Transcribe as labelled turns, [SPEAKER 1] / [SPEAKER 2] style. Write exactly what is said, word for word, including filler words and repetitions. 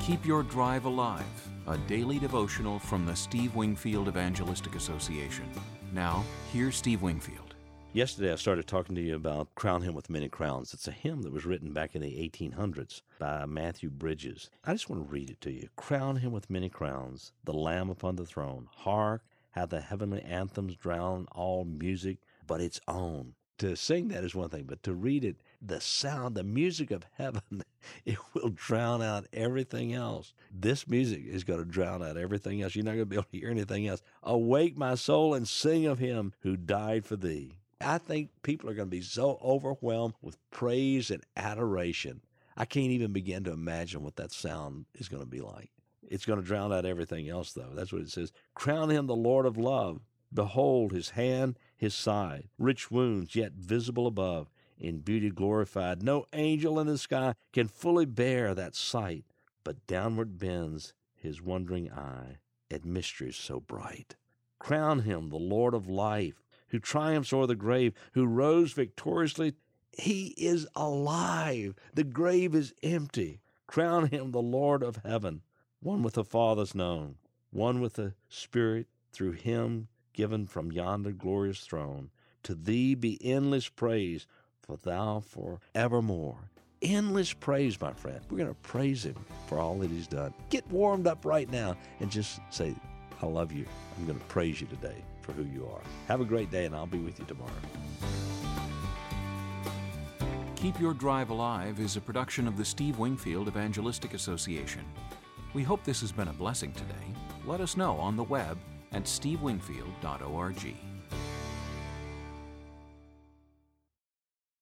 [SPEAKER 1] Keep Your Drive Alive, a daily devotional from the Steve Wingfield Evangelistic Association. Now, here's Steve Wingfield.
[SPEAKER 2] Yesterday I started talking to you about Crown Him with Many Crowns. It's a hymn that was written back in the eighteen hundreds by Matthew Bridges. I just want to read it to you. Crown him with many crowns, the Lamb upon the throne. Hark, how the heavenly anthems drown all music but its own. To sing that is one thing, but to read it, the sound, the music of heaven, it will drown out everything else. This music is going to drown out everything else. You're not going to be able to hear anything else. Awake, my soul, and sing of him who died for thee. I think people are going to be so overwhelmed with praise and adoration. I can't even begin to imagine what that sound is going to be like. It's going to drown out everything else, though. That's what it says. Crown him the Lord of love. Behold his hand, his side, rich wounds yet visible above, in beauty glorified. No angel in the sky can fully bear that sight, but downward bends his wondering eye at mysteries so bright. Crown him the Lord of life, who triumphs o'er the grave, who rose victoriously. He is alive. The grave is empty. Crown him the Lord of heaven, one with the Father's known, one with the Spirit through him given from yonder glorious throne. To thee be endless praise, for thou forevermore. Endless praise, my friend. We're going to praise him for all that he's done. Get warmed up right now and just say, I love you. I'm going to praise you today for who you are. Have a great day, and I'll be with you tomorrow.
[SPEAKER 1] Keep Your Drive Alive is a production of the Steve Wingfield Evangelistic Association. We hope this has been a blessing today. Let us know on the web at steve wingfield dot org.